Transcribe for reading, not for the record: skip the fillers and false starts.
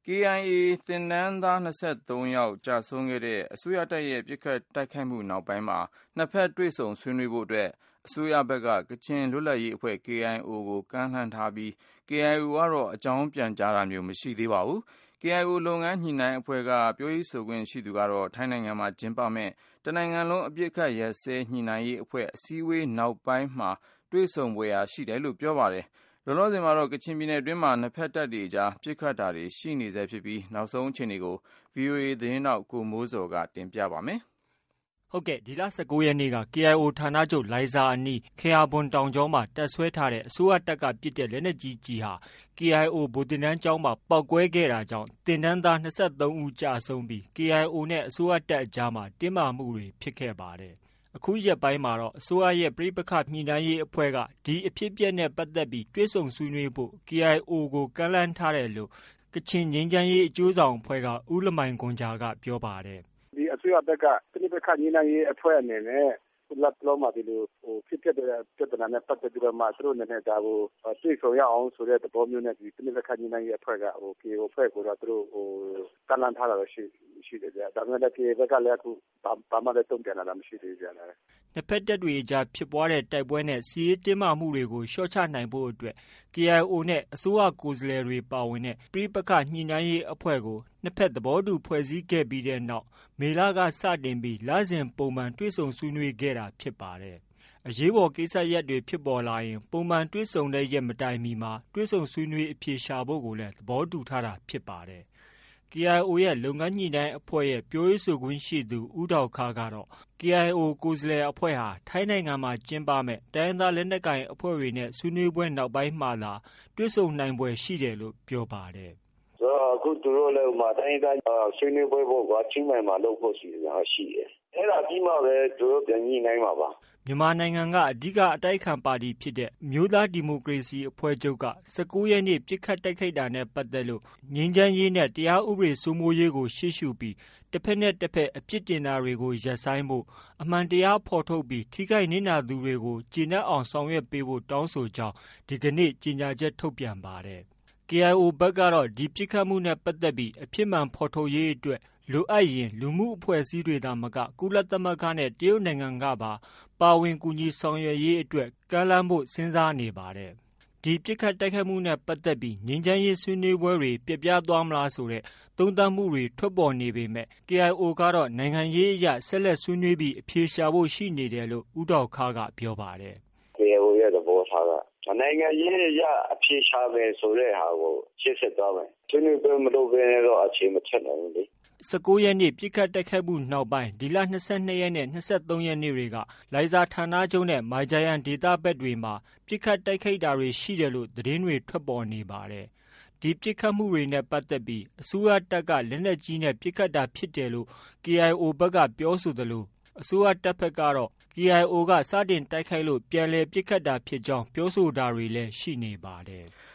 KIA သင်တန်းသား23ယောက်ကျဆုံးခဲ့တဲ့အစိုးရတပ်ရဲ့ပစ်ခတ်တိုက်ခိုက်မှုနောက်ပိုင်းမှာနှစ်ဖက်တွေ့ဆုံဆွေးနွေးဖို့အတွက်အစိုးရဘက်ကကချင်လွတ်လပ်ရေးအဖွဲ့ KIO ကိုကမ်းလှမ်းထားပြီး KIO ကတော့အကြောင်းပြန်ကြားတာမျိုးမရှိသေးပါဘူး။ KIO လုပ်ငန်းညှိနှိုင်းအဖွဲ့ကပြောရေးဆိုခွင့်ရှိသူကတော့ထိုင်းနိုင်ငံမှာကျင်းပမယ့်တနိုင်ငံလုံးအပစ်အခတ်ရပ်စဲညှိနှိုင်းရေးအဖွဲ့အစည်းအဝေးနောက်ပိုင်းမှာတွေ့ဆုံဖွယ်ရှိတယ်လို့ပြောပါတယ်။ လောလောဆယ်မှာတော့ကချင်ပြည်နယ်အတွင်းမှာနှစ်ဖက်တပ်တွေအကြားပစ်ခတ်တာတွေရှိနေဆဲဖြစ်ပြီးနောက်ဆုံးအခြေအနေကို VOA သတင်းထောက်ကိုမိုးဇော်ကတင်ပြပါမယ်။ဒီလ 19 ရက်နေ့က KIO ဌာနချုပ်လိုင်ဇာအနီး ခေယာဘွမ်တောင်ကြောမှာတပ်စွဲထားတဲ့အစိုးရတပ်ကပစ်တဲ့လက်နက်ကြီးကျည်ဟာ KIO ဗိုလ်သင်တန်းကျောင်းမှာပေါက်ကွဲခဲ့တာကြောင့်သင်တန်းသား23ဦးကျဆုံးပြီး KIO နဲ့အစိုးရတပ်အကြားမှာတင်းမာမှုတွေဖြစ်ခဲ့ပါတယ်။ အခုရက်ပိုင်းမှာတော့အစိုးရရဲ့ပဋိပက္ခညှိနှိုင်းရေးအဖွဲ့ကဒီအဖြစ်အပျက်နဲ့ပတ်သက်ပြီးတွေ့ဆုံဆွေးနွေးဖို့ KIO ကိုကမ်းလှမ်းထားတယ်လို့ကချင်ငြိမ်းချမ်းရေးအကျိုးဆောင်အဖွဲ့ကဦးလမိုင်ဂွမ်ဂျာကပြောပါတယ်။ "ဒီအစိုးရဘက်ကပဋိပက္ခညှိနှိုင်းရေးအဖွဲ့အနေနဲ့လတ်တလောမှာဒီလိုဖြစ်ပျက်တဲ့ပြဿနာနဲ့ပတ်သက်ပြီးတော့မှသူတို့အနေနဲ့ဒါကိုတွေ့ဆုံရအောင်ဆိုတဲ့သဘောမျိုးနဲ့ဒီပဋိပက္ခညှိနှိုင်းရေးအဖွဲ့ကKIO အဖွဲ့ကိုတော့သူတို့ကမ်းလှမ်းထားတာရှိတယ်ဗျ။ဒါပေမဲ့လည်း KIO ဘက်ကလည်းအခုဘာမှလည်းတုံ့ပြန်လာတာမရှိသေးဘူးဗျ။" နှစ်ဖက်တပ်တွေအကြားဖြစ်ပွားတဲ့တိုက်ပွဲနဲ့စစ်ရေးတင်းမာမှုတွေကိုလျှော့ချနိုင်ဖို့အတွက် KIO နဲ့အစိုးရကိုယ်စားလှယ်တွေပါဝင်တဲ့ပဋိပက္ခညှိနှိုင်းရေးအဖွဲ့ကိုနှစ်ဖက်သဘောတူဖွဲ့စည်းခဲ့ပြီးတဲ့နောက်မေလကစတင်ပြီးလစဉ်ပုံမှန်တွေ့ဆုံဆွေးနွေးခဲ့တာဖြစ်ပါတယ်။ အရေးပေါ်ကိစ္စရပ်တွေဖြစ်ပေါ်လာရင်ပုံမှန်တွေ့ဆုံတဲ့ရက်မတိုင်မီမှာတွေ့ဆုံဆွေးနွေးအဖြေရှာဖို့ကိုလည်းသဘောတူထားတာဖြစ်ပါတယ်။ KIO ရဲ့လုပ်ငန်းညှိနှိုင်းအဖွဲ့ရဲ့ပြောရေးဆိုခွင့်ရှိသူဦးဒေါက်ခါးကတော့ KIO ကိုယ်စားလှယ်အဖွဲ့ဟာထိုင်းနိုင်ငံမှာကျင်းပမယ့်တိုင်းရင်းသားလက်နက်ကိုင်အဖွဲ့တွေနဲ့ဆွေးနွေးပွဲနောက်ပိုင်းမှသာတွေ့ဆုံနိုင်ဖွယ်ရှိတယ်လို့ပြောပါတယ်။ "အခုသူတို့လည်းတိုင်းရင်းသားဆွေးနွေးပွဲပေါ့ကွာချင်းမိုင်မှာလုပ်ဖို့ရှိတယ်။အဲဒါပြီးမှပဲသူတို့ပြန်ညှိနှိုင်းမှာပါ။" မြန်မာနိုင်ငံကအဓိကအတိုက်အခံပါတီဖြစ်တဲ့အမျိုးသားဒီမိုကရေစီအဖွဲ့ချုပ်က19ရက်နေ့ပစ်ခတ်တိုက်ခိုက်တာနဲ့ပတ်သက်လို့ငြိမ်းချမ်းရေးနဲ့တရားဥပဒေစိုးမိုးရေးကိုရှေ့ရှုပြီးတဖက်နဲ့တဖက်အပြစ်တင်တာတွေကိုရပ်ဆိုင်းဖို့အမှန်တရားဖော်ထုတ်ပြီးထိခိုက်နစ်နာသူတွေကိုကျေနပ်အောင်ဆောင်ရွက်ပေးဖို့တောင်းဆိုကြောင်းဒီကနေ့ကြေညာချက်ထုတ်ပြန်ပါတယ်။ KIO ဘက်ကတော့ဒီပစ်ခတ်မှုနဲ့ပတ်သက်ပြီးအဖြစ်မှန်ဖော်ထုတ်ရေးအတွက်လိုအပ်ရင်လူမှုအဖွဲ့အစည်းတွေသာမကကုလသမဂ္ဂနဲ့တရုတ်နိုင်ငံကပါပါဝင်ကူညီဆောင်ရွက်ရေးအတွက်ကမ်းလှမ်းဖို့စဉ်းစားနေပါတယ်။ ဒီပစ်ခတ်တိုက်ခိုက်မှုနဲ့ပတ်သက်ပြီးငြိမ်းချမ်းရေးဆွေးနွေးပွဲတွေပျက်ပြားသွားမလားဆိုတဲ့သုံးသပ်မှုတွေထွက်ပေါ်နေပေမဲ့ KIO ကတော့နိုင်ငံရေးအရဆက်လက်ဆွေးနွေးပြီးအဖြေရှာဖို့ရှိနေတယ်လို့ဦးဒေါက်ခါးကပြောပါတယ်။ "KIO ရဲ့သဘောထားကနိုင်ငံရေးအရအဖြေရှာမယ်ဆိုတဲ့ဟာကိုရှေ့ဆက်သွားမယ်။ဆွေးနွေးပွဲမလုပ်ဘဲနဲ့တော့အဖြေမထွက်နိုင်ဘူးလေ။" 19ရက်နေ့ပစ်ခတ်တိုက်ခိုက်မှုနောက်ပိုင်းဒီလ 22ရက်နဲ့ 23ရက်နေ့တွေကလိုင်ဇာဌာနချုပ်နဲ့မိုင်ဂျာယန်ဒေသဘက်တွေမှာပစ်ခတ်တိုက်ခိုက်တာတွေရှိတယ်လို့သတင်းတွေထွက်ပေါ်နေပါတယ်။ ဒီပစ်ခတ်မှုတွေနဲ့ပတ်သက်ပြီးအစိုးရတပ်ကလက်နက်ကြီးနဲ့ပစ်ခတ်တာဖြစ်တယ်လို့ KIO ဘက်ကပြောဆိုသလိုအစိုးရတပ်ဘက်ကတော့ KIO ကစတင်တိုက်ခိုက်လို့ပြန်လည်ပစ်ခတ်တာဖြစ်ကြောင်းပြောဆိုတာတွေလည်းရှိနေပါတယ်။